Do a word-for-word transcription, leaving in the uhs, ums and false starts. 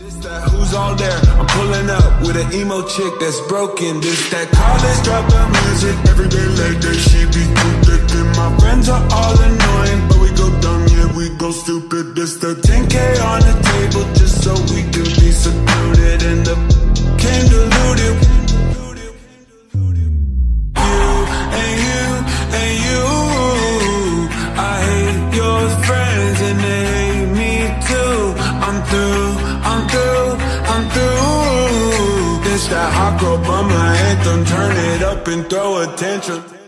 Who's all there? I'm pulling up with an emo chick that's broken. This that college dropout music. Every day late day she be too thick. And my friends are all annoying, but we go dumb, yeah, we go stupid. This the ten K on the table just so we can be secluded. And the came deluded. You and you and you. I hate your friends and they hate me too. I'm through, I'm through, I'm through. This that hot girl bummer anthem. Turn it up and throw attention.